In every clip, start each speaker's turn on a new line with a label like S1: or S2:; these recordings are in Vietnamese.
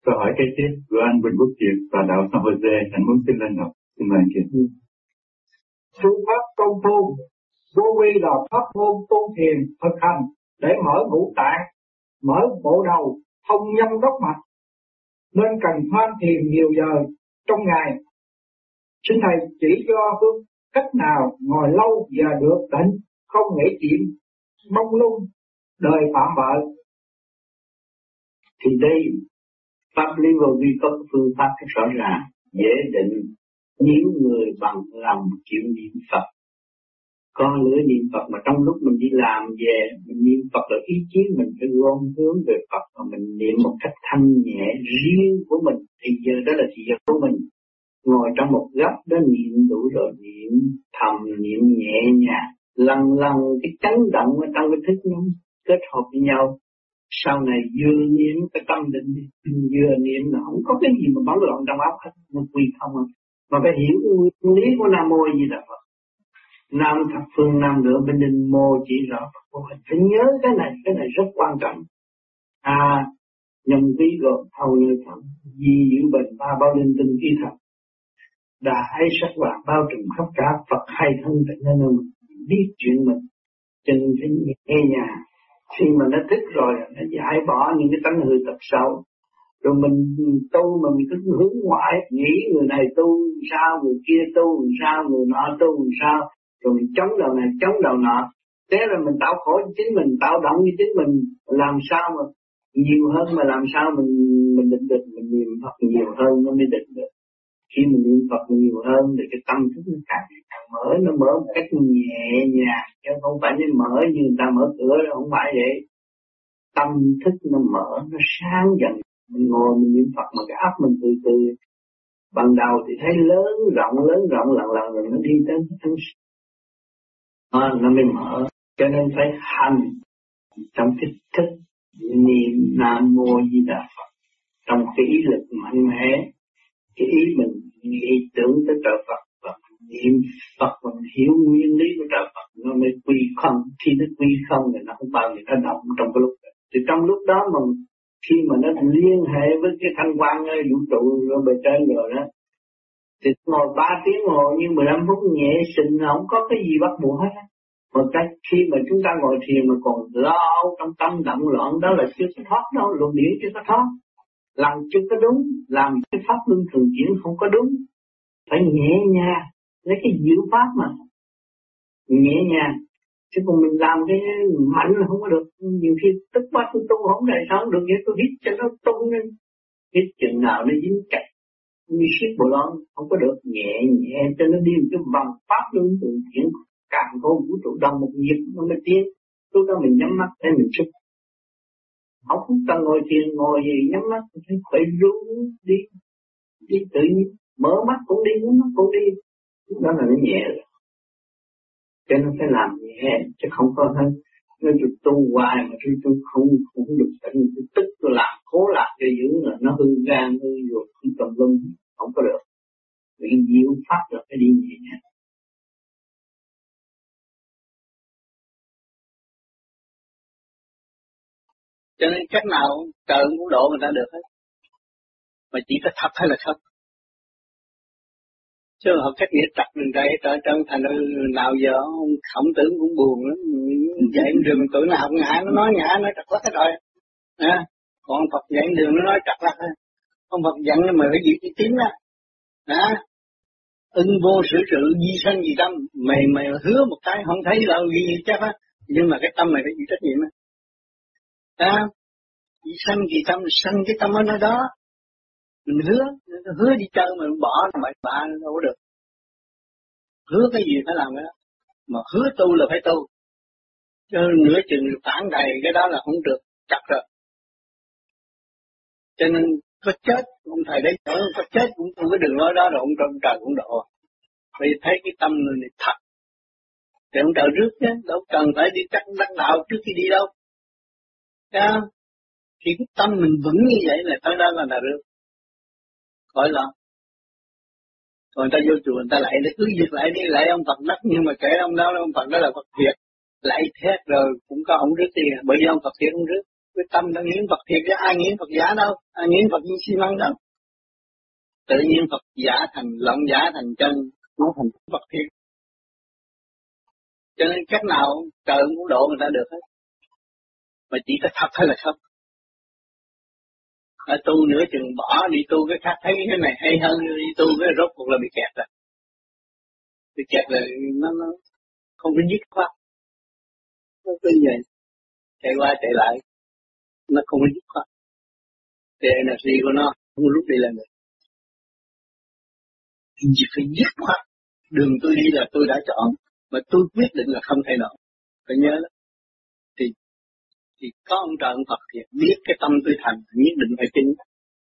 S1: Câu hỏi kế tiếp của anh Bình Quốc Kiệt và đạo San Jose, anh muốn xin lên đọc. Xin mời chị.
S2: Phương pháp công phu vô vi là pháp môn tu thiền thực hành để mở ngũ tạng, mở bộ đầu, thông nhâm đốc mạch, nên cần tham thiền nhiều giờ trong ngày. Xin thầy chỉ cho phương cách nào ngồi lâu và được tịnh, không nghĩ chuyện mông lung đời phạm vợ.
S3: Thì đây pháp lý vô vi có phương pháp rất rõ ràng, dễ định. Nếu người bằng lòng chịu niệm Phật, con lửa niệm Phật mà trong lúc mình đi làm về mình niệm Phật là ý chí mình phải gom hướng về Phật và mình niệm một cách thanh nhẹ riêng của mình, thì giờ đó là thời giờ của mình. Ngồi trong một góc đó niệm đủ rồi, niệm thầm, niệm nhẹ nhàng, lần lần cái chấn động ở trong cái thức nó kết hợp với nhau. Sau này vừa niệm cái tâm định, vừa niệm là không có cái gì mà bấn loạn trong óc hết, một quy không à. Mà phải hiểu nguyên lý của Nam Mô Di Đà Phật. Nam thập phương nam nữ bên đình mô chỉ rõ Phật. Phải nhớ cái này rất quan trọng. Nhân quý gồm thâu như thầm, di giữ bệnh ba bao linh tinh ký thật. Đại sắc vàng bao trùm khắp cả, Phật hay thân tịnh nên mình biết chuyện mình. Chân phải nghe nhàng. Khi mà nó thích rồi, nó giải bỏ những cái tánh hư tật xấu. Rồi mình tu mà mình cứ hướng ngoại, nghĩ người này tu sao, người kia tu sao, người nọ tu sao. Rồi mình chống đầu này, chống đầu nọ. Thế là mình tạo khổ cho chính mình, tạo động cho chính mình. Làm sao mà nhiều hơn, mà làm sao mình định được, mình niệm Phật nhiều hơn nó mới định được. Khi mình niệm Phật nhiều hơn thì cái tâm thức nó càng mở, nó mở một cách nhẹ nhàng, chứ không phải như mở như người ta mở cửa đâu, không phải vậy. Tâm thức nó mở, nó sáng dần. Mình ngồi mình niệm Phật mà cái óc mình từ từ, ban đầu thì thấy lớn rộng lần rồi nó đi đến cái thân nó mới mở. Cho nên phải hành trong cái thức niệm Nam Mô Di Đà Phật, trong cái ý lực mạnh mẽ, cái ý mình nghĩ tưởng tới trời Phật và niệm Phật và hiểu nguyên lý của trời Phật, nó mới quy không. Khi nó quy không thì nó không bao giờ nó động trong cái lúc đó. Thì trong lúc đó mà khi mà nó liên hệ với cái thanh quan vũ trụ rồi bề trên rồi đó, thì ngồi 3 tiếng ngồi như 15 phút nhẹ xịn, không có cái gì bắt buộc hết. Mà cái khi mà chúng ta ngồi thiền mà còn lo trong tâm động loạn đó là chưa có thoát đâu, luồng điển chưa có thoát, làm chưa có đúng, làm cái pháp luân thường chuyển không có đúng. Phải nhẹ nhàng, lấy cái diệu pháp mà nhẹ nhàng. Chứ còn mình làm cái mạnh là không có được. Nhiều khi tức quá tôi tu không đại sao không được, vậy tôi hít cho nó tung lên. Hít chừng nào nó dính chặt như siết bộ lon, không có được. Nhẹ nhẹ cho nó đi một cái vòng pháp luân thường chuyển, càng khôn vũ trụ đồng một nhịp nó mới tiến. Lúc đó mình nhắm mắt để mình sức. Không cần ngồi thiền, ngồi gì nhắm mắt phải khỏe rú đi tự nhiên, mở mắt cũng đi, nhắm mắt cũng đi. Lúc đó là nó nhẹ rồi. Cho nên phải làm nhẹ, chứ không có hơn. Nếu tôi tu hoài mà tôi không được tận, tôi tức tôi làm, cố làm cho giữ là nó hư gan, hư ruột, hư tùm lum, không có được. Vì diệu pháp là phải đi nhẹ nhàng.
S4: Cho nên cách nào trời cũng độ người ta được hết. Mà chỉ có thật hay là thật. Chứ họ cách nghĩa trật đường đây trở chân thành nào giờ ông Khổng Tử cũng buồn lắm. Dạy đường tuổi nào học ngã, nó nói ngã, nó trật lắc hết rồi. Còn Phật dạy đường nó nói trật lắc thôi. Ông Phật dặn mà phải giữ chữ tín đó. Ưng vô sự sự di sanh di tâm. Mày hứa một cái không thấy đâu ghi chắc á. Nhưng mà cái tâm mày phải chịu trách nhiệm á. Di sanh di tâm, sanh cái tâm ở nơi đó. Mình hứa đi chơi mà bỏ là bậy bạ đâu có được. Hứa cái gì phải làm cái đó. Mà hứa tu là phải tu. Chứ nửa chừng phản đầy cái đó là không được, chặt rồi. Cho nên có chết, ông thầy đấy có chết cũng không cái đường lối đó rồi ông trời cũng độ. Vì thấy cái tâm người này thật. Thì ông trời rước chứ, đâu cần phải đi cắt đắc đạo trước khi đi đâu. Thì cái tâm mình vững như vậy là tới đó là rước. Khỏi lo. Còn người ta vô chùa người ta lại để cứ việc lại đi lại ông Phật đất, nhưng mà kể ông đó là ông Phật đó là Phật Việt. Lại thét rồi cũng có ông rước đi, bởi vì ông Phật Việt ông rước. Cái tâm đã nghiền Phật thiệt chứ ai nghiền Phật giả đâu, ai nghiền Phật như xi măng đâu. Tự nhiên Phật giả thành lộn giả thành chân, nó thành Phật thiệt. Cho nên cách nào trời cũng độ người ta được hết. Mà chỉ có thật hay là không. Ở tu nữa chừng bỏ đi tu cái khác thấy cái này hay hơn, đi tu cái rốt cuộc là bị kẹt rồi. Bị kẹt là nó không có dứt khoát. Nó cứ vậy, chạy qua chạy lại, nó không có dứt khoát. Thì energy của nó không lúc đi lên được. Thì chỉ phải dứt khoát. Đường tôi đi là tôi đã chọn, mà tôi quyết định là không thay đổi. Phải nhớ đó. Thì có ông trời ông Phật thì biết cái tâm tôi thành, nhất định phải tin.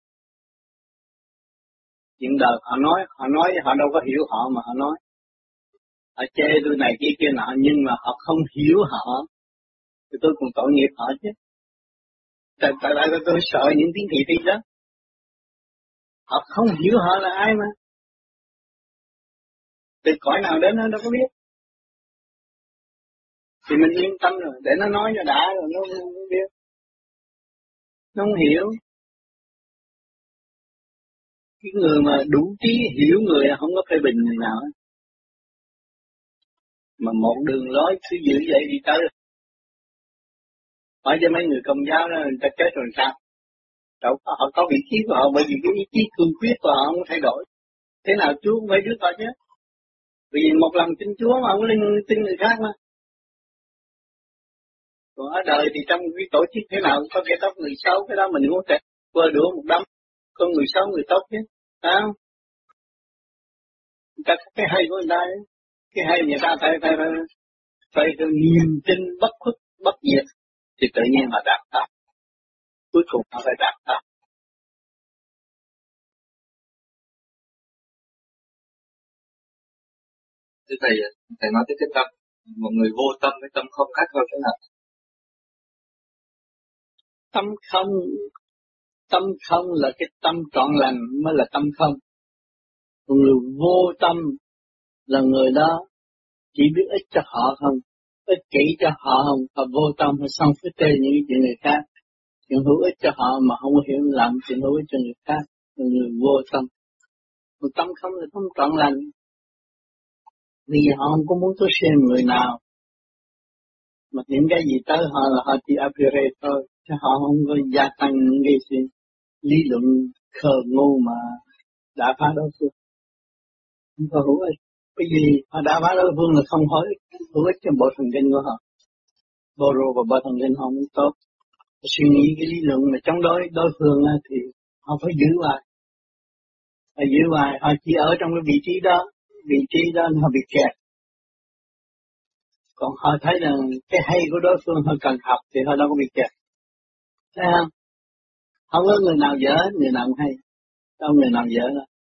S4: Chuyện đời họ nói họ đâu có hiểu họ mà họ nói. Họ chê tôi này kia nọ nhưng mà họ không hiểu họ. Thì tôi còn tội nghiệp họ chứ. Tại tôi sợ những tiếng thị phi đó. Họ không hiểu họ là ai mà. Từ cõi nào đến nó đâu có biết. Thì mình yên tâm rồi, để nó nói cho đã rồi nó không biết. Nó không hiểu. Cái người mà đủ trí hiểu người không có phê bình người nào hết. Mà một đường lối cứ giữ vậy đi tới. Hỏi cho mấy người Công giáo đó người ta chết rồi sao? Đâu họ có vị trí của họ bởi vì cái ý chí cương quyết của họ không thay đổi. Thế nào Chúa cũng phải giúp họ chứ. Vì một lần tin Chúa mà không tin người khác mà. Còn ở đời thì trong cái tổ chức thế nào có kẻ tốt người xấu, cái đó mình cũng sẽ vơ đũa một đám. Có người xấu người tốt chứ. Phải không? Người ta có cái hay của người ta ấy. Cái hay người ta phải niềm tin bất khuất, bất diệt. Thì tự nhiên họ đạt pháp. Cuối cùng họ phải đạt pháp.
S5: Thưa thầy nói tới cái tâm, một người vô tâm với tâm không khác nhau thế nào?
S4: Tâm không là cái tâm trọn lành mới là tâm không. Còn người vô tâm là người đó chỉ biết ích cho họ không, ích kỷ cho họ không, và vô tâm và xong phức tê những chuyện người khác. Chuyện hữu ích cho họ mà không hiểu làm chuyện hữu ích cho người khác, là người vô tâm. Còn tâm không là tâm trọn lành. Vì họ không có muốn tôi xem người nào. Mà những cái gì tới họ là họ chỉ upgrade thôi, chứ họ không có gia tăng những cái gì lý luận khờ ngu mà đã phá đối phương. Không có hữu ích. Cái gì họ đã phá đối phương là không hữu ích cho bộ thần kinh của họ. Bộ rô và bộ thần kinh họ không tốt. Suy nghĩ cái lý luận mà chống đối phương thì họ phải giữ hoài. Họ giữ hoài, họ chỉ ở trong cái vị trí đó họ bị kẹt. Còn họ thấy rằng cái hay của đối phương họ cần học thì họ đâu có bị kẹt. Thấy không? Không có người nào dở, người nào cũng hay. Không người nào dở đâu.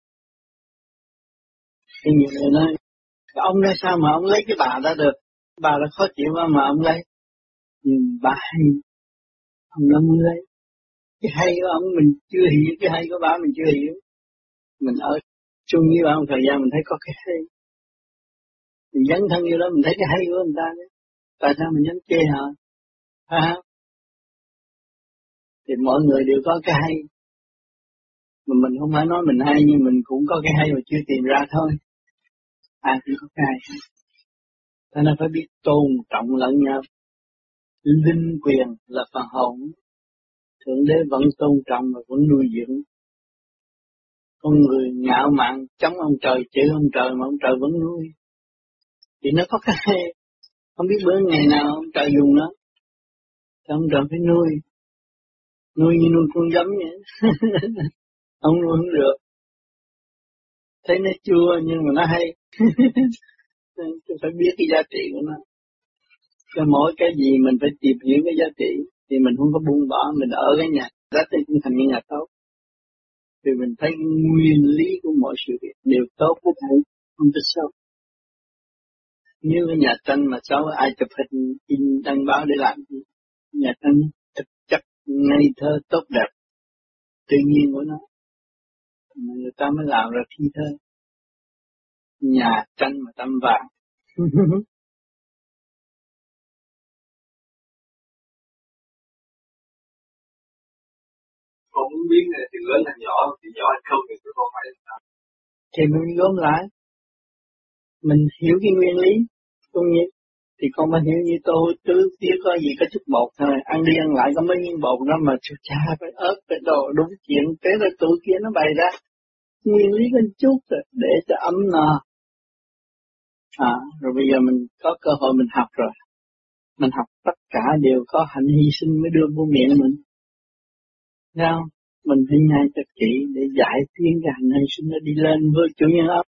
S4: Thì nhiều người nói, ông nói sao mà ông lấy cái bà ra được? Bà là khó chịu mà ông lấy. Nhưng bà hay, ông nó mới lấy. Cái hay của ông mình chưa hiểu, cái hay của bà mình chưa hiểu. Mình ở chung với bà một thời gian mình thấy có cái hay. Mình dấn thân như đó mình thấy cái hay của người ta đấy. Tại sao mình dám chê họ? Thì mọi người đều có cái hay. Mà mình không phải nói mình hay nhưng mình cũng có cái hay mà chưa tìm ra thôi. Ai cũng có cái hay. Thế nên phải biết tôn trọng lẫn nhau. Linh quyền là phần hồn. Thượng Đế vẫn tôn trọng và vẫn nuôi dưỡng. Con người ngạo mạn chống ông trời, chửi ông trời mà ông trời vẫn nuôi. Thì nó có cái hay. Không biết bữa ngày nào ông trời dùng nó. Thì ông trời phải nuôi. Nuôi như nuôi con giấm vậy. Không nuôi không được. Thấy nó chua nhưng mà nó hay. Tôi phải biết cái giá trị của nó. Cho mỗi cái gì mình phải tìm hiểu cái giá trị. Thì mình không có buông bỏ, mình ở cái nhà. Giá trị cũng thành những nhà tốt. Thì mình thấy nguyên lý của mọi sự việc đều tốt với thầy. Không có xấu. Như cái nhà tranh mà xấu ai chụp hình in đăng báo để làm gì. Nhà tranh thực chất ngây thơ tốt đẹp. Tự nhiên của nó. Người ta mới làm ra thi thơ. Nhà tranh mà tâm vàng.
S5: biến này thì lớn thành nhỏ, thì nhỏ thành không thì tôi không phải là sao?
S4: Thì mình gom lại, mình hiểu cái nguyên lý công nghiệp thì con mới hiểu như tôi trước kia có gì có chút bột thôi, ăn đi ăn lại có mấy miếng bột đó mà cha phải ớt phải đồ đúng chuyện, thế rồi tụi kia nó bày ra nguyên lý bên chút rồi để cho ấm no. Rồi bây giờ mình có cơ hội mình học rồi, mình học tất cả đều có hạnh hy sinh mới đưa vô miệng mình. Thấy không? Mình phải nhai cho kỹ để giải tiến cái hạnh hy sinh nó đi lên với chủ nhân ấp.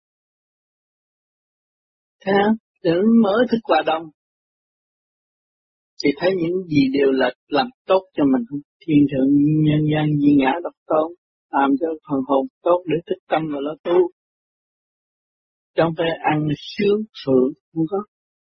S4: Thấy không? Để nó mở thức hòa đồng. Thì thấy những gì đều là làm tốt cho mình, thiên thượng nhân gian di ngã độc tôn, làm cho phần hồn tốt để thức tâm mà nó tu. Trong phải ăn sướng sướng không có.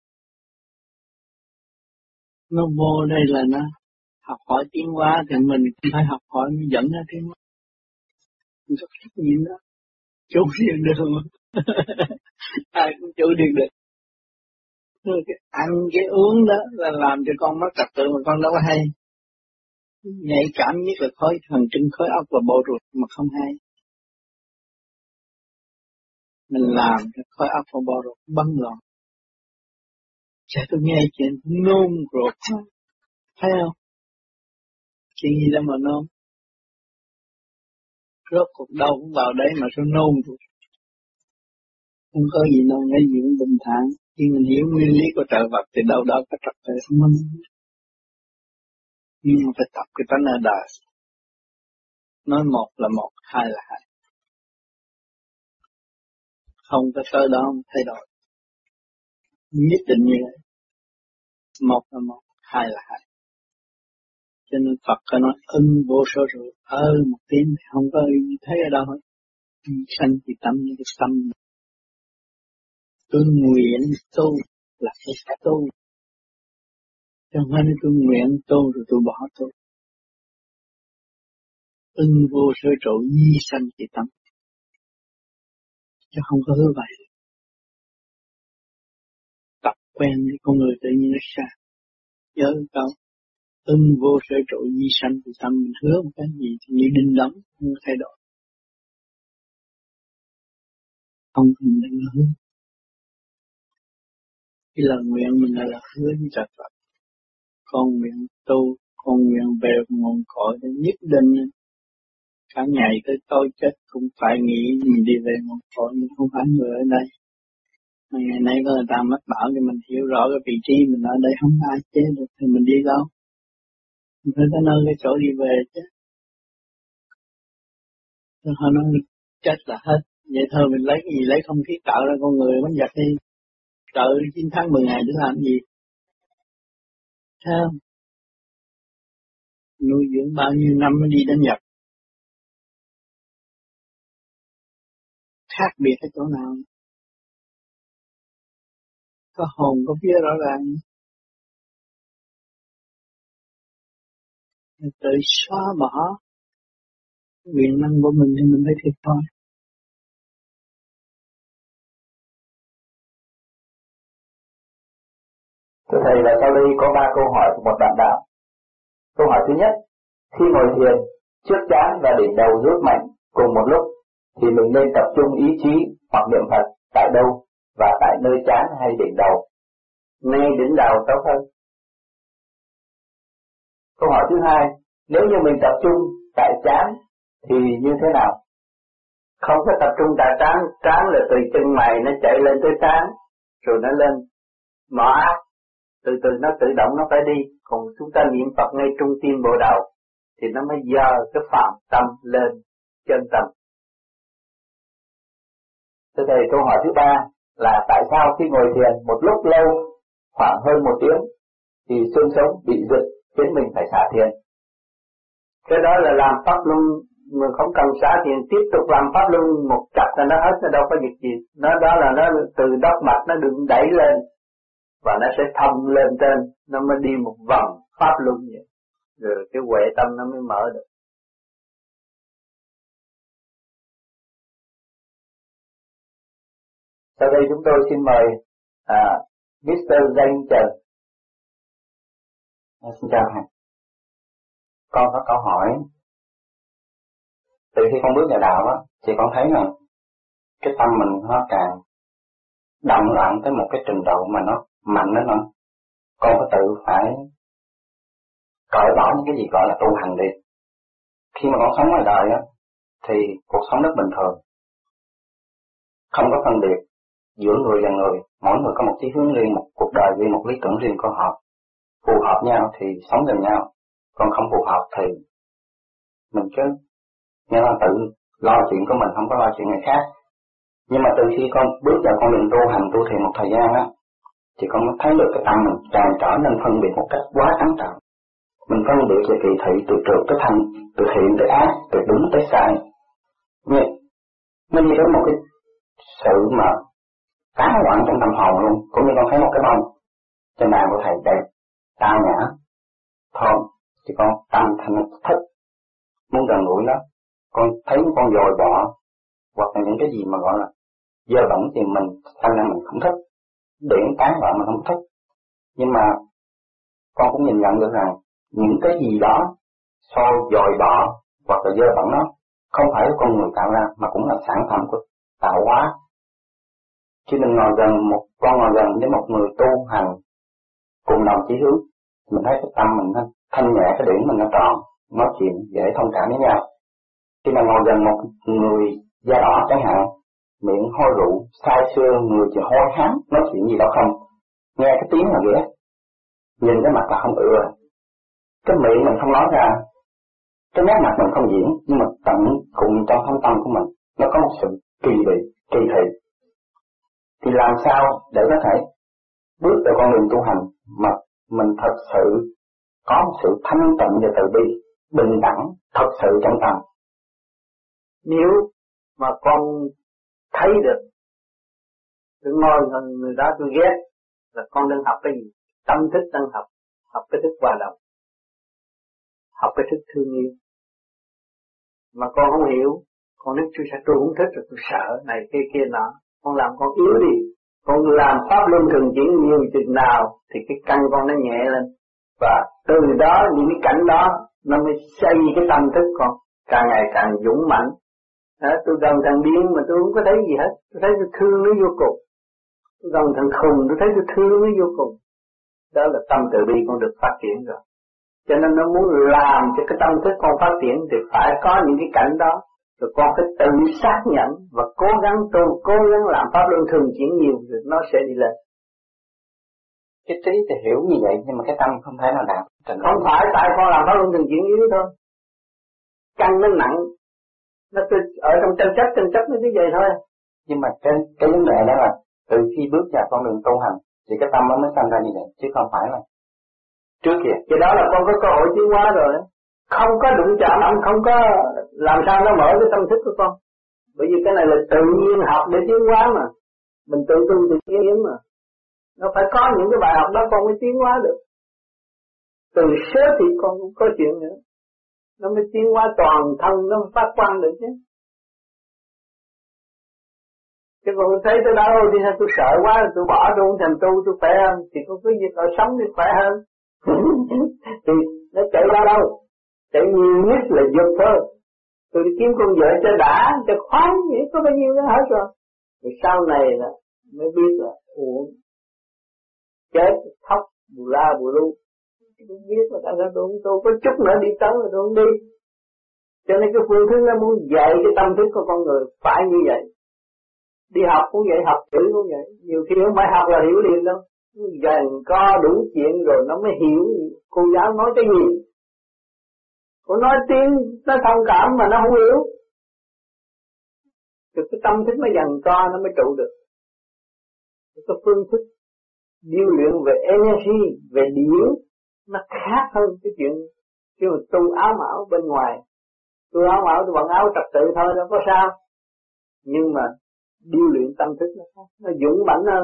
S4: Nó vô đây là nó học hỏi tiến hóa thì mình cũng phải học hỏi mới dẫn ra tiến hóa. Mình có trách nhiệm đó. Chủ điền được không? Ai cũng chủ điền được. Cái ăn cái uống đó là làm cho con mất trật tự mà con đâu có hay. Nhạy cảm nhất là khối thần kinh khối óc và bộ ruột mà không hay. Mình làm cho khối óc và bộ ruột bấn loạn. Chả tôi nghe chuyện nôn ruột. Thấy không? Chuyện gì đâu mà nôn. Rốt cuộc đâu cũng vào đấy mà sao nôn ruột. Không có gì nôn, cái gì cũng bình thản. Khi mình hiểu nguyên lý của trời vật thì đâu đó có trật tự không minh. Nhưng mà phải tập cái tánh ở đời. Nói một là một, hai là hai. Không có tới đó không thay đổi. Nhất định như vậy. Một là một, hai là hai. Cho nên Phật có nói ưng vô số rồi. Một tiếng thì không có thấy ở đâu hết. Sanh thì tâm như cái tâm. Tôi nguyện tu là phải tu. Chẳng phải nói tôi nguyện tu rồi tôi bỏ tu. Ưng vô sở trụ di sanh thì tâm. Chứ không có hứa vậy. Tập quen với con người tự nhiên nó xa. Nhớ câu ưng vô sở trụ di sanh thì tâm, mình hứa một cái gì thì như đinh đóng, không thay đổi. Không thì mình đừng hứa. Cái lời nguyện mình là hứa với trời Phật. Con nguyện tu, con nguyện về nguồn cội để nhất định cả ngày tới tôi chết cũng phải nghĩ mình đi về nguồn cội, nhưng không phải người ở đây. Mà ngày nay có người ta mách bảo thì mình hiểu rõ cái vị trí mình ở đây không ai chế được thì mình đi đâu. Mình phải tới nơi cái chỗ đi về chứ. Rồi họ nói chết là hết. Vậy thôi mình lấy cái gì, lấy không khí tạo ra con người mới giặt đi. Đợi 9 tháng 10 ngày để làm gì? Thấy không? Nuôi dưỡng bao nhiêu năm mới đi đến Nhật. Khác biệt ở chỗ nào? Có hồn có vía rõ ràng. Tự xóa bỏ quyền năng của mình thì mình phải thiệt thôi.
S6: Thưa Thầy, là sau đây có 3 câu hỏi của một bạn đạo. Câu hỏi thứ nhất, khi ngồi thiền, trước trán và đỉnh đầu rút mạnh cùng một lúc, thì mình nên tập trung ý chí hoặc niệm Phật tại đâu và tại nơi trán hay đỉnh đầu? Ngay đỉnh đầu tốt hơn. Câu hỏi thứ hai, nếu như mình tập trung tại trán thì như thế nào? Không có tập trung tại trán, trán là từ chân mày nó chạy lên tới trán, rồi nó lên mỏ ác, từ từ nó tự động nó phải đi. Còn chúng ta niệm Phật ngay trung tim bộ đầu thì nó mới dơ cái phạm tâm lên chân tâm. Thưa Thầy, câu hỏi thứ ba là tại sao khi ngồi thiền một lúc lâu, khoảng hơn 1 tiếng, thì xương sống bị giật khiến mình phải xả thiền? Cái đó là làm pháp luân, mà không cần xả thiền, tiếp tục làm pháp luân một chập là nó hết, nó đâu có việc gì. Nó đó là nó từ đốc mạch nó được đẩy lên và nó sẽ thông lên trên, nó mới đi một vòng pháp luân vậy. Rồi cái huệ tâm nó mới mở được. Sau đây chúng tôi xin mời Mr. Danh Trần.
S1: Xin chào thầy. Con có câu hỏi
S6: Từ khi con bước vào đạo á, thì con thấy là cái tâm mình nó càng động loạn tới một cái trình độ mà nó mạnh đó nữa. Con có tự phải cởi bỏ những cái gì gọi là tu hành đi. Khi mà con sống ngoài đời á, thì cuộc sống rất bình thường, không có phân biệt giữa người và người, mỗi người có một chí hướng riêng, một cuộc đời riêng, một lý tưởng riêng của họ. Phù hợp nhau thì sống gần nhau, còn không phù hợp thì mình cứ nghe là tự lo chuyện của mình, không có lo chuyện người khác. Nhưng mà từ khi con bước vào con đường tu hành, tu thiền một thời gian á, thì con mới thấy được cái tâm mình càng trở nên phân biệt một cách quá trắng trợn. Mình phân biệt về kỳ thị, từ trượt tới thanh, từ thiện tới ác, từ đúng tới sai. Nó đi đến một cái sự mà tán loạn trong tâm hồn luôn. Cũng như con thấy một cái bông trên bàn của thầy đẹp, tao nhã, thơm, thì con tâm thành thích, muốn gần gũi nó. Con thấy con dồi bọ, hoặc là những cái gì mà gọi là dơ bẩn thì mình thành ra mình không thích, điển tán loạn mình không thích. Nhưng mà con cũng nhìn nhận được rằng những cái gì đó sôi dồi bọ hoặc là dơ bẩn nó không phải con người tạo ra, mà cũng là sản phẩm của tạo hóa. Khi mình ngồi gần với một người tu hành cùng đồng chí hướng, mình thấy cái tâm mình nó thanh nhẹ, cái điển mình nó tròn, nói chuyện dễ thông cảm với nhau. Khi mà ngồi gần một người da đỏ chẳng hạn, miệng hôi rượu, say sưa, người chỉ hôi hám, nói chuyện gì đó không, nghe cái tiếng là ghét, nhìn cái mặt là không ưa, cái miệng mình không nói ra, cái nét mặt mình không diễn, nhưng mà tận cùng trong thâm tâm của mình nó có một sự kỳ thị. Thì làm sao để có thể bước vào con đường tu hành mà mình thật sự có một sự thanh tịnh và từ bi, bình đẳng thật sự trong tâm.
S4: Nếu mà con thấy được tôi ngồi người đó tôi ghét là con đang học cái gì? Tâm thức đang học cái thức hòa đồng, học cái thức thương yêu. Mà con không hiểu, con nói tôi không thích rồi tôi sợ này kia nọ, con làm con yếu đi. Con làm pháp luân thường chuyển nhiều chừng nào thì cái căn con nó nhẹ lên, và từ đó những cái cảnh đó nó mới xây cái tâm thức con càng ngày càng dũng mạnh. Tôi gần thằng điên mà tôi không có thấy gì hết, tôi thấy tôi thương nó vô cùng. Tôi gần thằng khùng tôi thấy tôi thương nó vô cùng. Đó là tâm từ bi con được phát triển rồi. Cho nên nó muốn làm cho cái tâm thức con phát triển thì phải có những cái cảnh đó. Rồi con phải tự xác nhận và cố gắng tu, cố gắng làm pháp luân thường chuyển nhiều rồi nó sẽ đi lên.
S6: Cái trí thì hiểu như vậy nhưng mà cái tâm không thể nào đạt.
S4: Không phải tại con làm pháp luân thường chuyển yếu thôi. Căn nó nặng, nó ở trong tranh chấp nó cứ vậy thôi.
S6: Nhưng mà cái vấn đề đó là từ khi bước vào con đường tu hành thì cái tâm nó mới sanh ra như vậy, chứ không phải là trước kia.
S4: Cái đó là con có cơ hội tiến hóa rồi. Không có đụng chạm, không có làm sao nó mở cái tâm thức của con. Bởi vì cái này là tự nhiên học để tiến hóa mà. Mình tự tu tự tiến mà. Nó phải có những cái bài học đó con mới tiến hóa được. Từ sớm thì con cũng có chuyện nữa. Nó mới tiến hóa toàn thân, nó mới phát quang được chứ. Chứ còn thấy tới đâu thì tôi sợ quá, tôi bỏ tôi không thèm tu, tôi khỏe hơn. Thì con cứ việc ở sống thì khỏe hơn. Thì nó chạy ra đâu? Chạy nhiều nhất là dục thôi. Tôi đi kiếm con vợ cho đã, cho khoái, vậy có bao nhiêu đó hết rồi. Rồi sau này là mới biết là uổng. Chết, thóc, bù la, bù lu. Tôi biết là tại sao tôi có chút nữa đi tới mà tôi không đi. Cho nên cái phương thức nó muốn dạy cái tâm thức của con người phải như vậy. Đi học cũng vậy, học chữ cũng vậy. Nhiều khi không phải học là hiểu liền đâu. Gần có đủ chuyện rồi nó mới hiểu cô giáo nói cái gì. Cô nói tiếng nó thông cảm mà nó không hiểu. Thì cái tâm thức nó dần co nó mới trụ được. Cái phương thức điêu luyện về energy, về điển nó khác hơn cái chuyện khi mà tu áo mão bên ngoài. Tu áo mão tôi bằng áo trật tự thôi đâu có sao. Nhưng mà điêu luyện tâm thức nó khác, nó dũng mãnh hơn.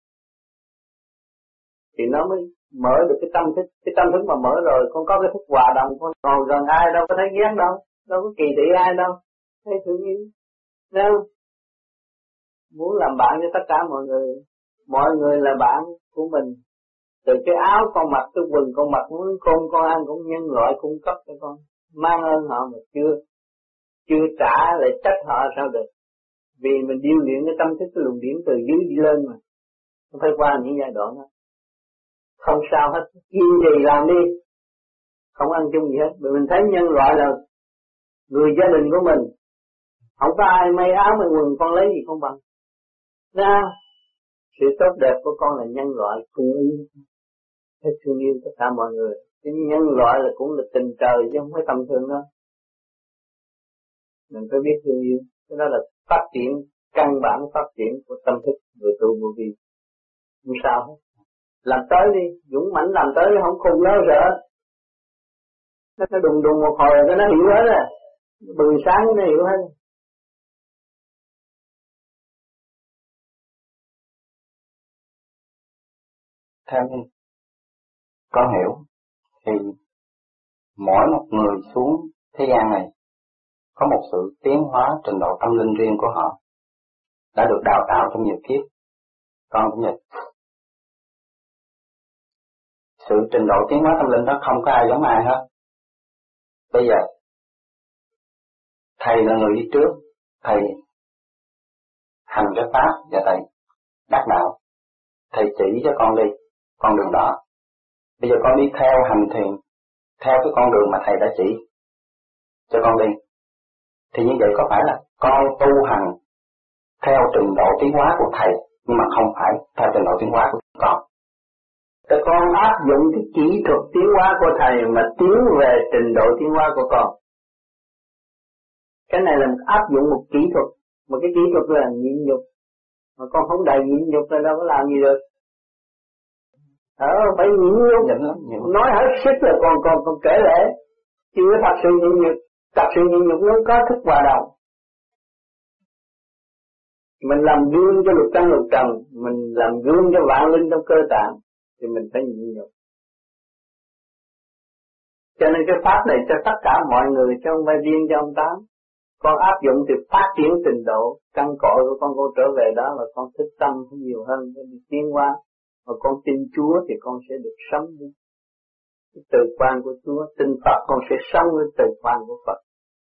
S4: Thì nó mới mở được cái tâm thức. Cái tâm thức mà mở rồi con có cái thức hòa đồng, con ngồi gần ai đâu có thấy ghét đâu, đâu có kỳ thị ai đâu, thấy thương yêu. Nên muốn làm bạn với tất cả mọi người là bạn của mình. Từ cái áo con mặc, cái quần con mặc, muốn con ăn cũng nhân loại cung cấp cho con, mang ơn họ mà chưa.
S3: chưa trả lại trách họ sao được. Vì mình điêu luyện cái tâm thức, cái luồng điển từ dưới đi lên mà. Không phải qua những giai đoạn đó. Không sao hết, kiên trì làm đi. Không ăn chung gì hết. Vì mình thấy nhân loại là người gia đình của mình. Không có ai may áo may quần con lấy gì không bằng. Nha. Sự tốt đẹp của con là nhân loại cung ứng. Hết thương yêu tất cả mọi người. Cái nhân loại là cũng là tình trời chứ không phải tầm thường đó. Mình phải biết thương yêu. Cái đó là phát triển, căn bản phát triển của tâm thức người tu vô vi. Không sao hết. Làm tới đi, dũng mãnh làm tới không khùng nó sợ. Nó đùng đùng một hồi rồi nó hiểu hết rồi. Bừng sáng nó hiểu hết.
S6: Theo như con hiểu thì mỗi một người xuống thế gian này có một sự tiến hóa trình độ tâm linh riêng của họ, đã được đào tạo trong nhiều kiếp. Con cũng vậy. Sự trình độ tiến hóa tâm linh đó không có ai giống ai hết. Bây giờ thầy là người đi trước, thầy hành cái pháp và thầy đắc đạo, thầy chỉ cho con đi con đường đó. Bây giờ con đi theo hành thiền, theo cái con đường mà thầy đã chỉ cho con đi, thì như vậy có phải là con tu hành theo trình độ tiến hóa của thầy, nhưng mà không phải theo trình độ tiến hóa của con.
S3: Để con áp dụng cái kỹ thuật tiến hóa của thầy mà tiến về trình độ tiến hóa của con. Cái này là áp dụng một kỹ thuật, một cái kỹ thuật là nhịn nhục. Mà con không đầy nhịn nhục thì đâu có làm gì được. Phải nhịn nhục. Nói hết sức là còn kể lẽ. Chưa thật sự nhịn nhục. Thật sự nhịn nhục nó có thức hòa đồng. Mình làm gương cho lục căn lục trần, mình làm gương cho vạn linh trong cơ tạng, thì mình phải nhịn nhục. Cho nên cái pháp này cho tất cả mọi người, chứ không phải riêng cho ông Tám. Con áp dụng thì phát triển trình độ căn cội của con trở về đó, và con thức tâm nhiều hơn để được tiến hóa. Và con tin Chúa thì con sẽ được sống với cái từ quan của Chúa. Tin Phật con sẽ sống với từ quan của Phật.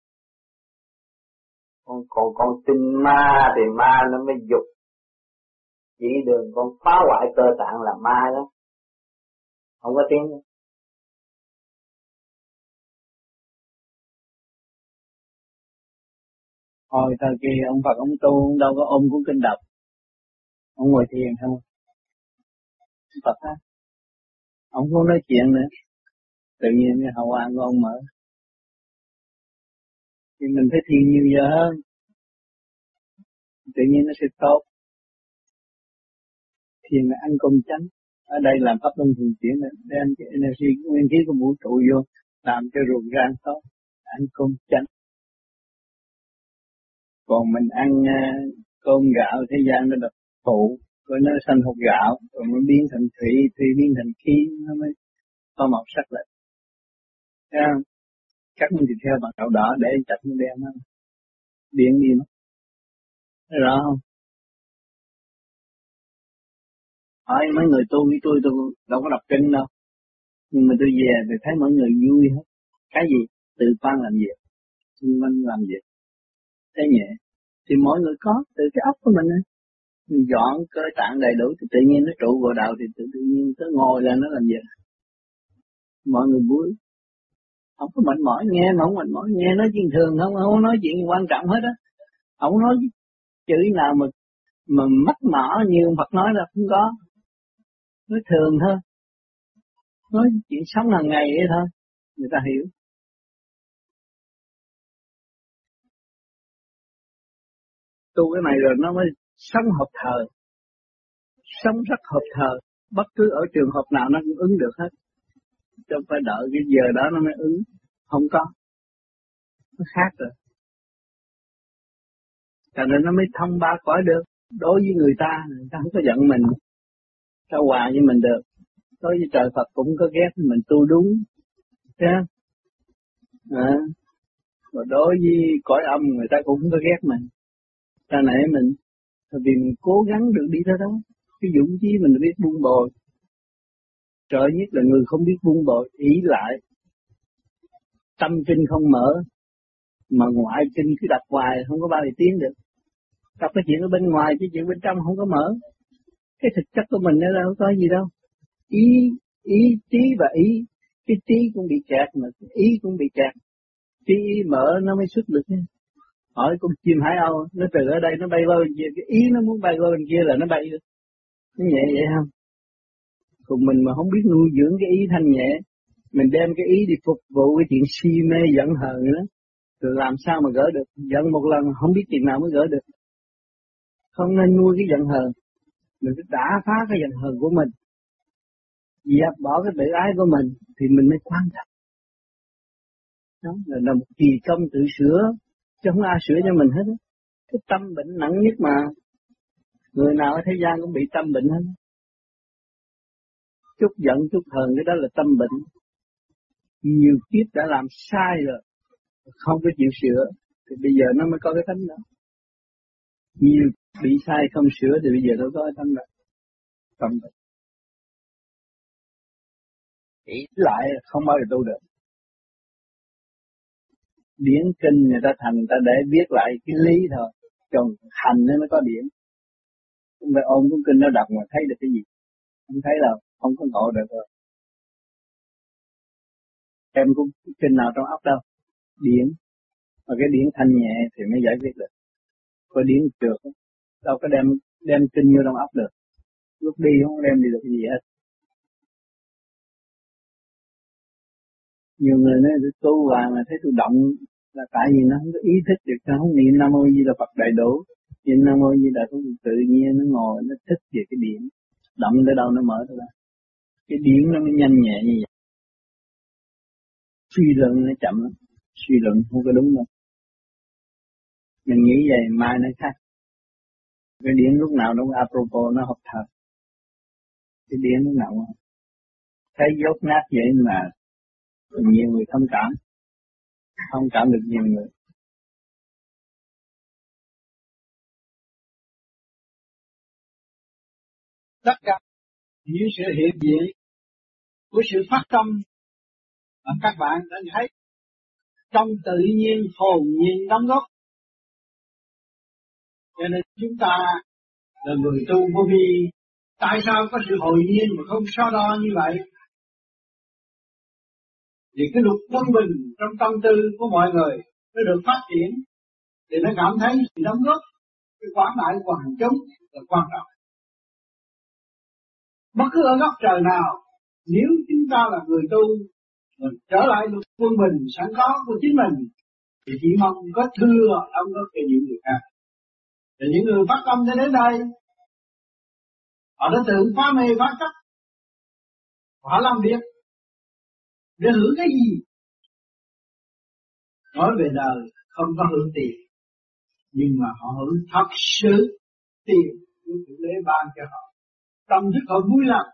S3: Con tin ma thì ma nó mới dục chỉ đường con phá hoại cơ tạng là ma đó, không có tiếng nữa.
S4: Hồi thời kỳ ông Phật ông tu ông đâu có ôm cuốn kinh đọc, ông ngồi thiền không. Phật á, ông không nói chuyện nữa, tự nhiên cái hậu an của ông mở. Thì mình phải thiền nhiều giờ hơn, tự nhiên nó sẽ tốt. Thiền là ăn công chánh, ở đây làm pháp luân thường chuyển, đem cái energy, nguyên khí của vũ trụ vô, làm cho ruột gan tốt, ăn công chánh. Còn mình ăn cơm gạo thế gian nó đập phụ, rồi nó sanh hột gạo, rồi nó biến thành thủy, thủy biến thành khí, nó mới có màu sắc lại. Thấy không? Cắt mình thì theo bằng đậu đỏ để chặt nó đen nó biến đi nó. Thấy rõ không? Hỏi mấy người tu với tôi đâu có đọc kinh đâu. Nhưng mà tôi về thì thấy mọi người vui hết. Cái gì? Tự quan làm việc, mình làm việc. Thế nhẹ. Thì mỗi người có từ cái óc của mình ấy. Mình dọn cơ tạng đầy đủ thì tự nhiên nó trụ vào đầu thì tự nhiên cứ ngồi lên nó làm việc. Mọi người vui. Không có mệt mỏi, nghe mà không mệt mỏi, nghe nói chuyện thường không nói chuyện quan trọng hết á. Không nói chữ nào mà mắc mỏ như ông Phật nói là không có. Nói thường thôi. Nói chuyện sống hàng ngày vậy thôi. Người ta hiểu. Tu cái này rồi nó mới sống hợp thời. Sống rất hợp thời. Bất cứ ở trường hợp nào nó cũng ứng được hết. Chứ không phải đợi cái giờ đó nó mới ứng. Không có. Nó khác rồi. Cho nên nó mới thông ba cõi được. Đối với người ta không có giận mình. Ta hòa với mình được. Đối với trời Phật cũng có ghét mình tu đúng. Thấy không? Và đối với cõi âm người ta cũng có ghét mình. Ta nể mình. Vì mình cố gắng được đi tới đó. Cái dũng chí mình biết buông bồi. Trời nhất là người không biết buông bồi, ý lại. Tâm kinh không mở. Mà ngoại kinh cứ đặt hoài không có bao giờ tiến được. Đọc cái chuyện ở bên ngoài chứ chuyện bên trong không có mở. Cái thực chất của mình nó đâu có gì đâu. Ý trí và ý, cái trí cũng bị kẹt mà ý cũng bị kẹt. Trí mở nó mới xuất được. Hỏi con chim hải âu, nó từ ở đây nó bay qua bên kia, cái ý nó muốn bay qua bên kia là nó bay được. Nó nhẹ vậy không? Còn mình mà không biết nuôi dưỡng cái ý thanh nhẹ, mình đem cái ý đi phục vụ cái chuyện si mê giận hờn nữa, rồi làm sao mà gỡ được? Giận một lần không biết chừng nào mới gỡ được. Không nên nuôi cái giận hờn, mình phải đả phá cái giận hờn của mình, dẹp bỏ cái tự ái của mình thì mình mới quan trọng. Đó là một kỳ công tự sửa, chứ không ai sửa cho mình hết. Cái tâm bệnh nặng nhất mà người nào ở thế gian cũng bị tâm bệnh hết. Chút giận chút hờn cái đó là tâm bệnh. Nhiều kiếp đã làm sai rồi, không có chịu sửa, thì bây giờ nó mới có cái tánh đó. Nhiều bị sai không sửa thì bây giờ nó có cái tánh đó. Tâm bệnh. Ý lại không bao giờ tu được. Điển kinh người ta thành người ta để viết lại cái lý thôi, còn hành nó mới có điển. Không phải ôm cuốn kinh nó đọc mà thấy được cái gì. Không thấy đâu, không có ngộ được rồi. Em cũng kinh nào trong óc đâu. Điển. Mà cái điển thanh nhẹ thì mới giải quyết được. Có điển trượt, đâu có đem kinh vô trong óc được. Lúc đi không đem đi được gì hết. Nhiều người nói tôi tu vào mà thấy tôi động là tại vì nó không có ý thức được, nó không niệm Nam Mô Di Đà Phật đầy đủ. Niệm Nam Mô Di Đà Phật tự nhiên nó ngồi, nó thích về cái điểm. Động tới đâu nó mở tới đó. Cái điểm nó mới nhanh nhẹ như vậy. Suy luận nó chậm lắm. Suy luận không có đúng đâu. Mình nghĩ vậy mai nó khác. Cái điểm lúc nào nó cũng apropos, nó hợp thật. Cái điểm lúc nào cũng thấy dốt nát vậy mà nhiều người thông cảm. Thông cảm được nhiều người.
S2: Tất cả những sự hiện diện của sự phát tâm mà các bạn đã thấy trong tự nhiên hồn nhiên đóng góp. Cho nên chúng ta là người tu vô vi, tại sao có sự hồn nhiên mà không so đo như vậy? Thì cái luật quân bình trong tâm tư của mọi người nó được phát triển, thì nó cảm thấy sự đóng góp, cái quảng đại của hành chúng là quan trọng. Bất cứ ở góc trời nào, nếu chúng ta là người tu, mình trở lại luật quân bình sẵn có của chính mình, thì chỉ mong có thưa đóng góp cho những người khác. Và những người phát tâm đến đây, họ đã tự phá mê phá chấp, họ làm việc để hưởng cái gì? Nói về đời không có hưởng tiền, nhưng mà họ hưởng thật sự tiền của Thượng Đế ban cho họ. Tâm thức họ vui lòng.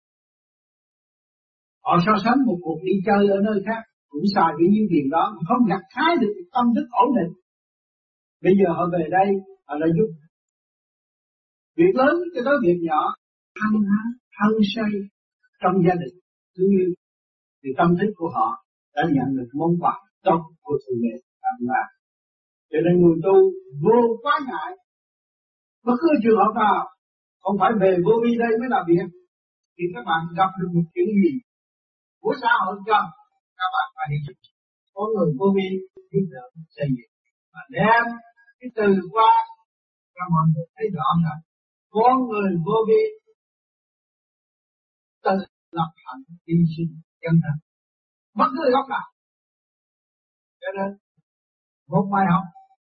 S2: Họ so sánh một cuộc đi chơi ở nơi khác cũng xài cái nhiêu tiền đó mà không gặt hái được tâm thức ổn định. Bây giờ họ về đây họ đã giúp việc lớn cho tới việc nhỏ, hăng say trong gia đình cũng như thì tâm thức của họ đã nhận được món quà tốt của Thượng Đế tặng lại. Cho nên người tu vô quá ngại. Bất cứ trường hợp nào không phải về vô vi đây mới làm việc, thì các bạn gặp được một chuyện gì của xã hội cần, các bạn phải đi giúp. Có người vô vi giúp đỡ xây dựng và đem cái từ qua cho mọi người thấy rõ rằng có người vô vi tự lập hạnh hy sinh chân thật bất cứ góc nào. Cho nên một bài học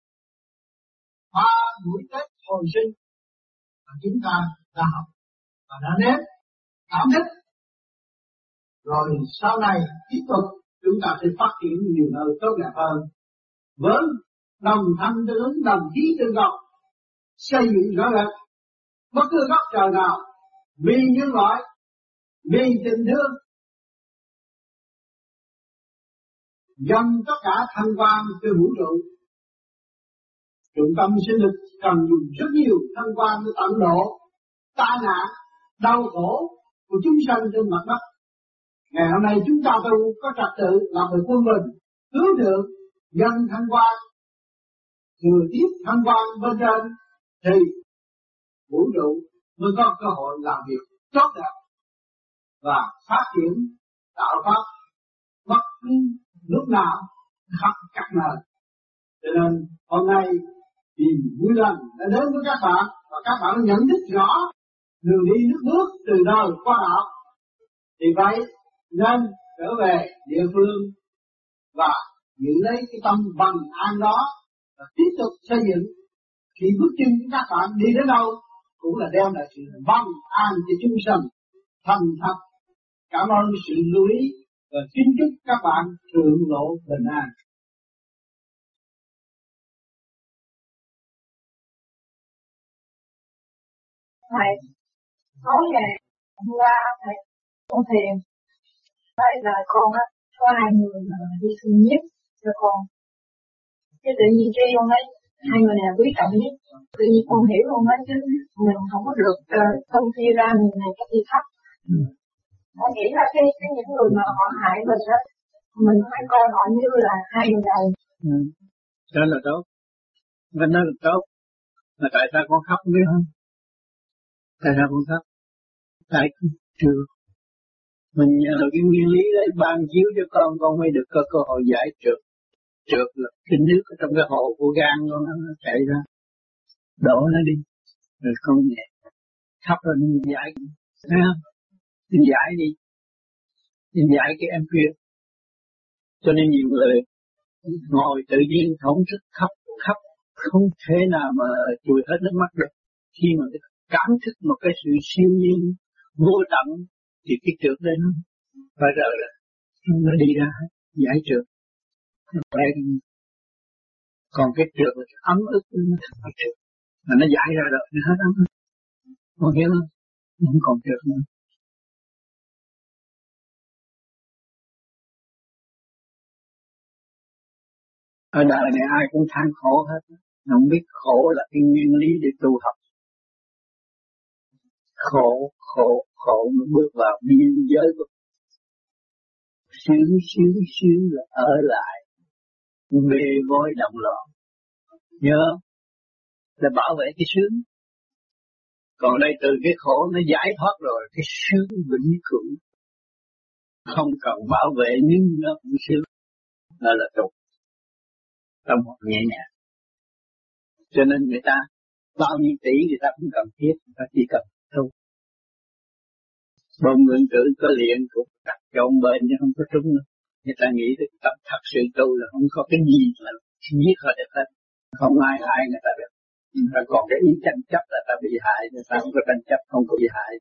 S2: 3 buổi Tết hồi sinh mà chúng ta đã học và đã nếm cảm thức, rồi sau này tiếp tục chúng ta sẽ phát triển nhiều nơi tốt đẹp hơn với đồng thanh tương ứng, đồng khí tương đồng, xây dựng rõ rệt bất cứ góc trời nào vì nhân loại, vì tình thương, dâng tất cả thanh quan cho vũ trụ. Trung tâm sinh lực cần dùng rất nhiều thanh quan để tận độ tai nạn, đau khổ của chúng sanh trên mặt đất. Ngày hôm nay chúng ta tu có trật tự, làm được quân bình, hướng thượng,
S7: dân thanh quan, thừa tiếp thanh quan bên trên thì vũ trụ mới có cơ hội làm việc tốt đẹp và phát triển tạo pháp bất cứ lúc nào khắp các nơi. Cho nên hôm nay thì vui lần đã đến với các bạn và các bạn nhận thức rõ đường đi nước bước từ đời qua đạo. Thì vậy nên trở về địa phương và giữ lấy cái tâm bằng an đó và tiếp tục xây dựng. Khi bước chân của các bạn đi đến đâu cũng là đem lại sự bằng an cho chúng sanh. Thành thật cảm ơn sự lưu ý và kính chúc các bạn thượng lộ bình an.
S8: Thầy, tối ngày hôm qua thầy con thiền, đây là con á, có 2 người đi thương nhất cho con. Cái tự nhiên kia con ấy, 2 người này là quý trọng nhất. Tự nhiên con hiểu luôn á chứ mình không có được phân chia ra người này cái gì thấp. Con nghĩ là những người mà họ hại mình á, mình phải coi họ như là 2 người này.
S4: Đó là tốt. Mình nói là tốt. Mà tại sao con khóc biết không? Tại sao con khóc? Tại chưa. Mình nhờ cái nguyên lý đấy ban chiếu cho con mới được có cơ hội giải trượt. Trượt là cái nước ở trong cái hồ của gan nó chạy ra. Đổ nó đi. Rồi con nhẹ. Khóc rồi mình giải. Thấy không? Mình giải đi. Mình giải cái em kia. Cho nên nhiều người ngồi tự nhiên không sức khóc không thể nào mà chùi hết nước mắt được. Khi mà cảm thức một cái sự siêu nhiên vô tận thì cái trượt đây nó phải rời ra, nó đi ra giải trượt. Còn cái trượt là ấm ức nó thật trượt, mà nó giải ra rồi nó hết ấm ức. Con hiểu không? Không còn trượt nữa. Ở đời này ai cũng than khổ hết, không biết khổ là cái nguyên lý để tu học. Khổ mới bước vào biên giới của xíu là ở lại về vôi đồng loạn. Nhớ là bảo vệ cái sướng. Còn đây từ cái khổ nó giải thoát rồi, cái sướng vĩnh cửu. Không cần bảo vệ nhưng nó cũng sướng. Đó là tục. Tâm hồn nhẹ nhàng. Cho nên người ta bao nhiêu tỷ người ta cũng cần thiết, người ta chỉ cần tu. Bông ngưỡng cử có luyện cũng đặt cho ông bên chứ không có trúng nữa. Người ta nghĩ tới tập thật sự tu là không có cái gì mà giết họ được hết. Không ai hại người ta được. Người ta còn cái ý tranh chấp là ta bị hại, người ta không có tranh chấp, không có bị hại.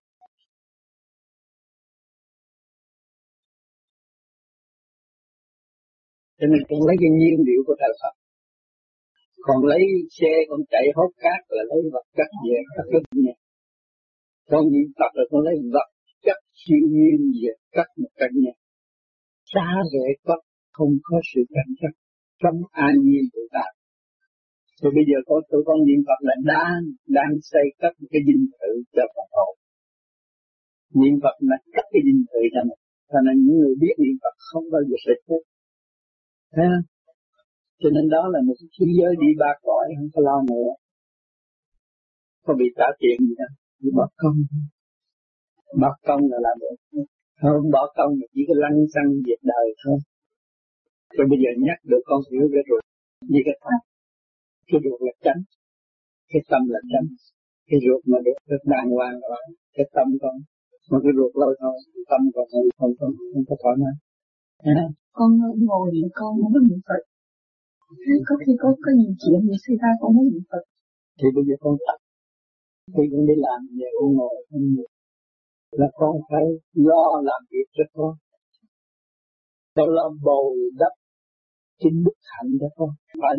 S4: Cho nên con lấy cái nhiên liệu của trời Phật. Còn lấy xe con chạy hốt cát là lấy vật chất về các cái nhà. Con niệm Phật là con lấy vật chất siêu nhiên về các một căn nhà. Xa rễ Phật không có sự tranh chấp, trong an nhiên của ta. Rồi bây giờ tụi con niệm Phật là đang xây cất một cái dinh thự cho Phật hồn. Niệm Phật là cất cái dinh thự cho mình. Cho nên những người biết niệm Phật không bao giờ sẽ chết. Thấy không? Cho nên đó là một thế giới đi ba cõi, không có lo nữa. Có bị trả tiền gì đâu, chỉ bỏ công. Bỏ công là làm được. Không bỏ công là chỉ có lăn xăng việc đời thôi. Rồi bây giờ nhắc được con hiểu cái ruột như cái tâm. Cái ruột là chánh, cái tâm là chánh. Cái ruột mà được đàng hoàng là cái tâm con. Mà cái ruột lâu thôi, cái tâm còn không có thoải mái.
S8: Con ngồi thì con không có niệm Phật. Có khi có nhiều chuyện gì xảy ra con muốn niệm Phật.
S4: Thì bây giờ con tập. Khi con đi làm về con ngồi con niệm. Là con phải lo làm việc cho con. Con lo bồi đắp chính đức hạnh cho con.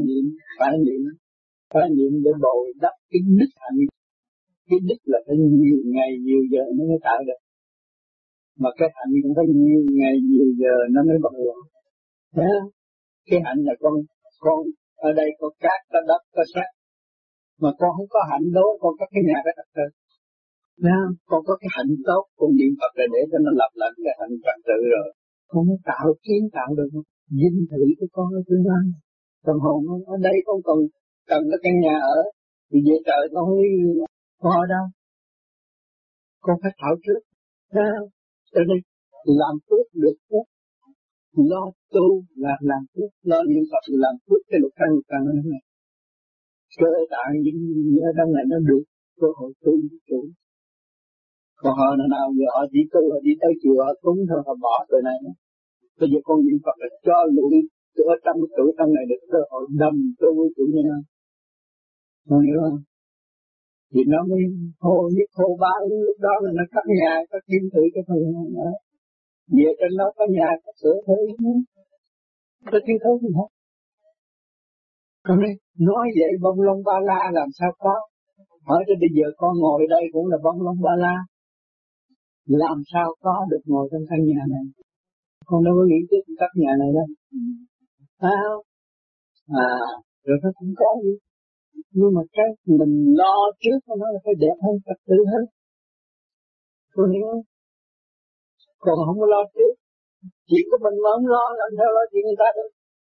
S4: Phải niệm để bồi đắp cái đức hạnh. Cái đức là phải nhiều ngày nhiều giờ nó mới tạo được. Mà cái hạnh cũng phải nhiều ngày nhiều giờ nó mới bồi. Thấy không? Cái hạnh là con ở đây có cát, có đất, có sắt. Mà con không có hạnh đó, con có cái nhà cái trật tự. Con có cái hạnh tốt, con niệm Phật là để cho nó lập lại cái hạnh trật tự rồi. Con muốn tạo kiến tạo được dinh thự của con ở tương lai. Phần hồn ở đây con còn cần cái căn nhà ở, thì về trời con không có ở đâu. Con phải thảo trước. Cho nên làm phước được phước, lo tu là làm phước, lo niệm Phật làm phước, cái lục căn này. Cơ tạng những ở trong này nó được cơ hội tu chủ. Còn họ nào giờ họ chỉ tu, họ đi tới chùa họ cúng thôi, họ bỏ từ này. Bây giờ con niệm Phật là cho lụi ở trong tụi trong này được cơ hội đâm tu chủ nhân. Con hiểu không? Thì nó mới hô nhất hô ba, lúc đó là nó cắt nhà, cắt kim thử cái phần đó. Về trên đó có nhà, có sửa thế, có kiến thức gì hết. Còn đây, nói vậy bông lông ba la làm sao có? Hỏi cho bây giờ con ngồi đây cũng là bông lông ba la. Làm sao có được ngồi trong căn nhà này? Con đâu có nghĩ tới căn nhà này đâu. Phải không? Rồi nó cũng có gì. Nhưng mà cái mình lo trước nó là phải đẹp hơn, trật tự hơn. Con hiểu không? Còn không có lo trước. Chuyện của mình mà không lo, làm sao lo chuyện người ta được?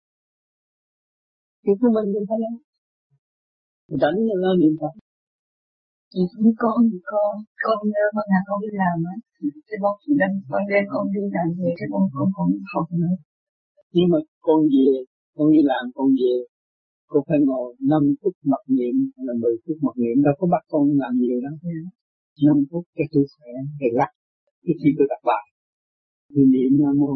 S4: Chuyện của mình phải lo. Đánh là lo niệm Phật.
S8: Như con nhớ con nhà con đi làm á, cái con đêm con đi làm về cái con học nữa.
S4: Nhưng mà con về, con đi làm con về, con phải ngồi 5 phút mặc niệm là 10 phút mặc niệm, đâu có bắt con làm nhiều đâu. 5 phút cho tôi khỏe, để lắc, cái khi tôi đặt bài, tôi niệm Nam Mô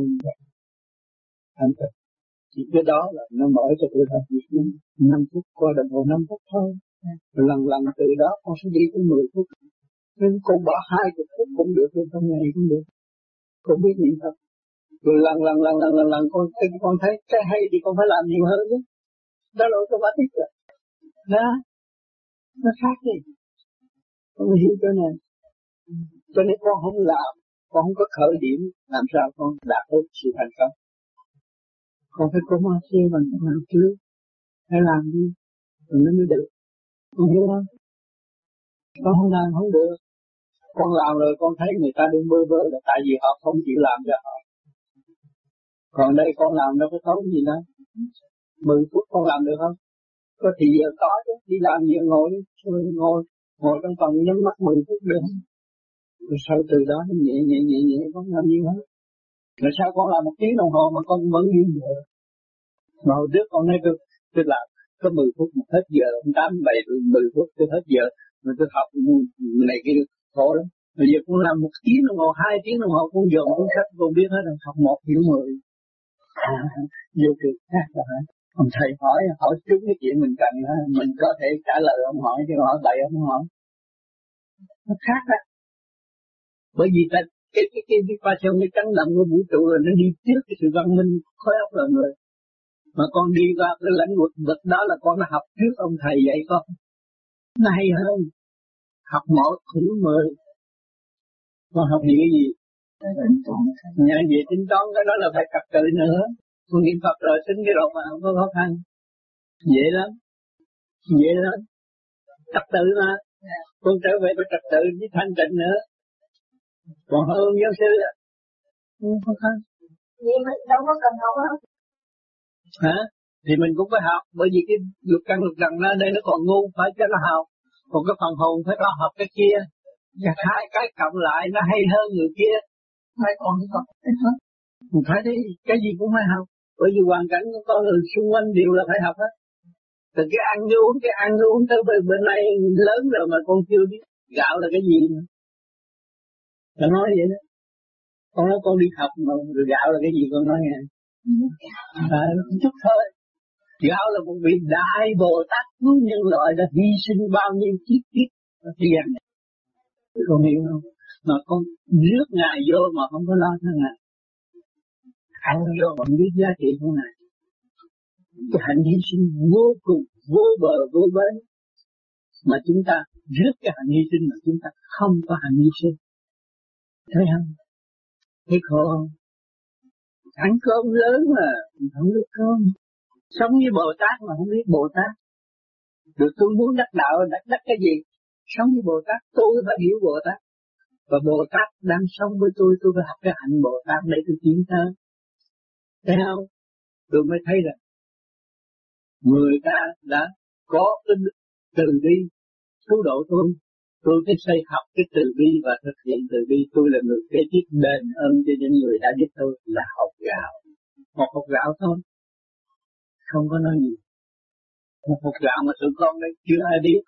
S4: Thanh Tịnh. Chỉ cái đó là nó mở cho tôi làm việc 5 phút, qua đồng hồ 5 phút thôi. Lần từ đó con sẽ đi tới 10 phút. Nên con bỏ 20 phút cũng được, trong ngày cũng được. Con biết niệm Phật. Rồi lần con thấy cái hay thì con phải làm nhiều hơn chứ. Đó là automatic rồi. Đó. Nó khác đi. Con hiểu chỗ này. Cho nên con không làm, con không có khởi điểm, làm sao con đạt được sự thành công. Con phải cố mà xem bằng con làm trước. Phải làm đi. Rồi nó mới được. Con hiểu không? Con không làm không được. Con làm rồi con thấy người ta đừng bơ vơ là tại vì họ không chịu làm cho họ. Còn đây con làm đâu có tốt gì đâu. 10 phút con làm được không? Có thì giờ có chứ, đi làm nhiều ngồi trong phòng nhắm mắt 10 phút được. Rồi sau từ đó nó nhẹ con làm nhiều hết. Rồi sao con làm 1 tiếng đồng hồ mà con vẫn như vậy? Mà hồi trước con nói tôi làm có 10 phút mà hết giờ, 8, 7, 10 phút tôi hết giờ. Rồi tôi học này kia khổ lắm. Bây giờ con làm 1 tiếng đồng hồ, 2 tiếng đồng hồ, con dồn cuốn sách con biết hết rồi, học 1 hiểu 10. Vô kỳ khác rồi hả? Ông thầy hỏi trước cái chuyện mình cần, mình có thể trả lời ông hỏi, chứ hỏi bậy ông hỏi. Nó khác đó. Bởi vì cái qua trong cái chấn động của vũ trụ rồi nó đi trước cái sự văn minh khối óc là người. Mà con đi qua cái lãnh vực đó là con đã học trước ông thầy dạy con. Nó hay hơn. Học 1 hiểu 10. Con học gì cái gì? Nhà về tính toán cái đó là phải trật tự nữa. Con niệm Phật rồi tính cái độ mà không có khó khăn. Dễ lắm. Trật tự mà. Con trở về với trật tự với thanh tịnh nữa. Còn hơn giáo sư á. Không khó khăn.
S8: Vậy mà đâu có cần học đâu.
S4: Hả? Thì mình cũng phải học. Bởi vì cái lục căn lục trần ở đây nó còn ngu, phải cho nó học. Còn cái phần hồn phải có học cái kia. Và 2 cái cộng lại nó hay hơn người kia.
S8: Phải còn học.
S4: Mình phải đi, cái gì cũng phải học. Bởi vì hoàn cảnh của con người xung quanh đều là phải học hết. Từ cái ăn uống tới bên này lớn rồi mà con chưa biết gạo là cái gì nữa. Con nói vậy đó. Con nói con đi học mà rồi gạo là cái gì con nói nghe. Chút thôi. Gạo là một vị đại Bồ Tát cứu nhân loại đã hy sinh bao nhiêu kiếp ở thế gian này. Con hiểu không? Mà con rước Ngài vô mà không có lo cho Ngài. Ăn vô mà không biết giá trị của Ngài. Cái hạnh hy sinh vô cùng, vô bờ, vô bến. Mà chúng ta rước cái hạnh hy sinh mà chúng ta không có hạnh hy sinh. Thấy không? Thấy khổ không? Ăn cơm lớn mà không biết cơm. Sống như Bồ Tát mà không biết Bồ Tát. Rồi tôi muốn đắc đạo, đắc cái gì? Sống như Bồ Tát, tôi phải hiểu Bồ Tát. Và Bồ Tát đang sống với tôi phải học cái hạnh Bồ Tát để tôi tiến tới. Thấy không? Tôi mới thấy là người ta đã có cái từ bi cứu độ tôi phải xây học cái từ bi và thực hiện từ bi. Tôi là người kế tiếp đền ơn cho những người đã giúp tôi là hột gạo, một hột gạo thôi, không có nói gì. Một hột gạo mà tụi con đấy chưa ai biết.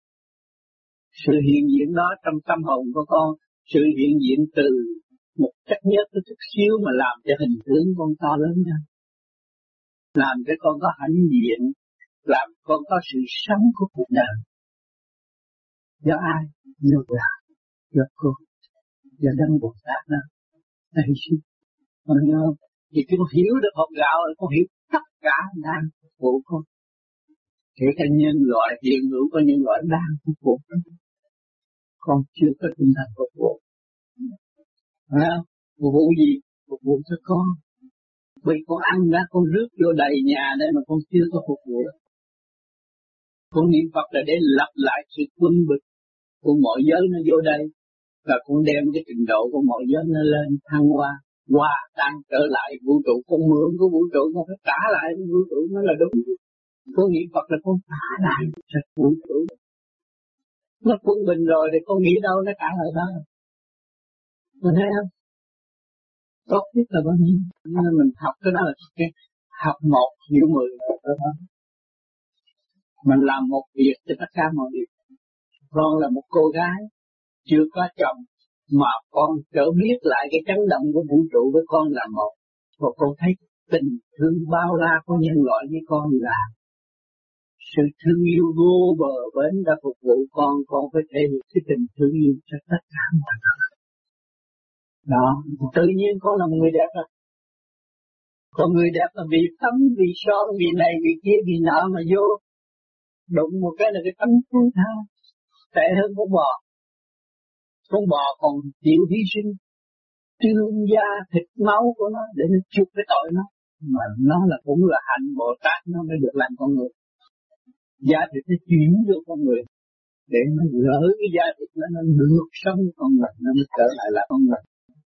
S4: Sự hiện diện đó trong tâm hồn của con, sự hiện diện từ một chất nhất cái chút xíu mà làm cho hình tướng con to lớn hơn, làm cho con có hãnh diện, làm con có sự sống của cuộc đời. Do ai? Do Đạo, do cô, do Đấng Bồ Tát đó. Đây chứ. Con nhớ không? Thì khi con hiểu được hột gạo rồi con hiểu tất cả đang phục vụ con. Kể cả nhân loại hiện hữu có nhân loại đang phục vụ con chưa có tinh thần phục vụ. Phải không? Phục vụ gì? Phục vụ cho con. Bởi con ăn ra con rước vô đầy nhà đây mà con chưa có phục vụ. Con niệm Phật là để lập lại sự quân bình của mọi giới nó vô đây, và con đem cái trình độ của mọi giới nó lên thăng hoa, hòa tan trở lại vũ trụ. Con mượn của vũ trụ, con phải trả lại vũ trụ, nó là đúng. Con niệm Phật là con trả lại cho vũ trụ. Nó quân bình rồi thì con nghĩ đâu nó trả lại đó. Mình thấy không? Tốt nhất là bao nhiêu. Nên mình học cái đó là cái học 1 hiểu 10 đó. Mình làm một việc cho tất cả mọi việc. Con là một cô gái chưa có chồng mà con trở biết lại cái chấn động của vũ trụ với con là một. Và con thấy tình thương bao la của nhân loại với con là sự thương yêu vô bờ bến đã phục vụ con phải thể hiện cái tình thương yêu cho tất cả mọi người. Đó, tự nhiên con là một người đẹp rồi. Còn người đẹp là vì tấm, vì son, vì này, vì kia, vì nọ mà vô. Đụng một cái là cái tấm thương tha. Tệ hơn con bò. Con bò còn chịu hy sinh trương da thịt máu của nó để nó chuộc cái tội nó. Mà nó là cũng là hạnh Bồ Tát nó mới được làm con người. Da thịt nó chuyển vô con người để nó gỡ cái da thịt nó được sống con người, nó mới trở lại là con người.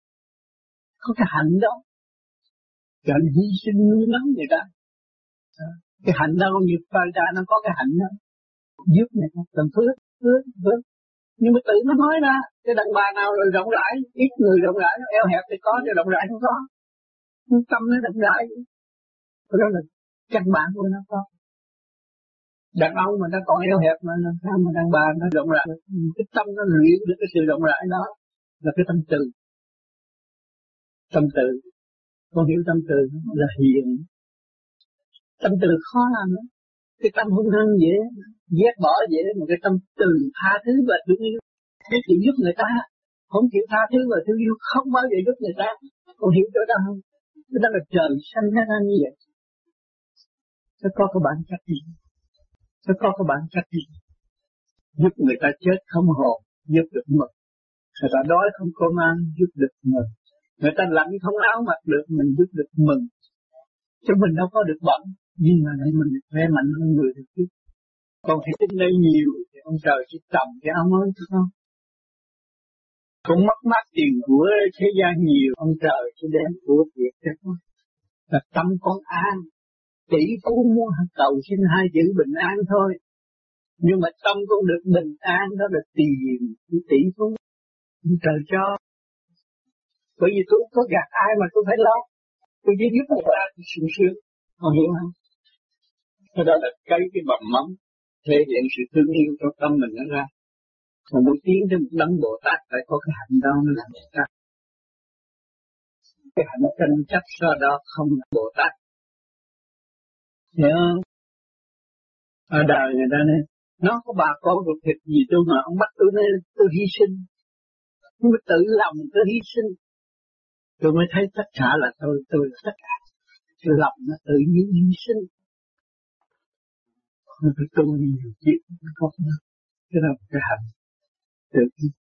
S4: Có cái hạnh đó, cho nên hy sinh nuôi nấng người ta. Cái hạnh đó như Phật ra nó có cái hạnh đó, giúp người ta làm phước. Nhưng mà tự nó nói ra, cái đàn bà nào rồi rộng rãi, ít người rộng rãi, nó eo hẹp thì có, chứ rộng rãi không có. Nhưng tâm nó rộng rãi, đó là căn bản của nó có. Đàn ông mà nó còn eo hẹp mà làm sao mà đàn bà nó rộng rãi? Cái tâm nó luyện được cái sự rộng rãi đó là cái tâm từ. Tâm từ, con hiểu tâm từ là hiền. Tâm từ khó làm lắm. Cái tâm hung hăng dễ, ghét bỏ dễ, mà cái tâm từ tha thứ và thương yêu, cái chịu giúp người ta, không chịu tha thứ và thương yêu không bao giờ giúp người ta. Con hiểu chỗ đó không? Cái đó là trời sanh ra như vậy. Nó có cái bản chất gì? Nó có cái bản chất gì? Giúp người ta chết không hồn, giúp được mực. Người ta đói không cơm ăn, giúp được mực. Người ta lạnh không áo mặc được, mình giúp được mừng. Chứ mình đâu có được bận, nhưng mà để mình khỏe mạnh hơn người được chứ. Còn phải tin đây nhiều thì ông trời sẽ trồng cái áo mới cho con. Cũng mất mát tiền của thế gian nhiều, ông trời sẽ đem của việc cho con. Là tâm con an, tỷ phú muốn cầu xin 2 chữ bình an thôi. Nhưng mà tâm con được bình an đó là tiền của tỷ phú. Ông trời cho. Bởi vì tôi có gạt ai mà tôi phải lo. Tôi chỉ giúp người ta thì sung sướng. Con hiểu không? Thế đó là cái bầm mắm thể hiện sự thương yêu trong tâm mình nó ra. Còn muốn tiến đến một đấng Bồ Tát phải có cái hạnh đó nó là Bồ Tát. Cái hạnh tranh chấp sau đó không là Bồ Tát. Hiểu không? Ở đời người ta này, nó có bà con ruột thịt gì tôi mà ông bắt tôi nên tôi hy sinh. Nhưng mà tự lòng tôi hy sinh. Tôi mới thấy tất cả là tôi là tất cả. Tôi lòng nó tự nhiên hy sinh. Nó phải tu nhiều chuyện nó có nó. Cái đó là cái hạnh. Tự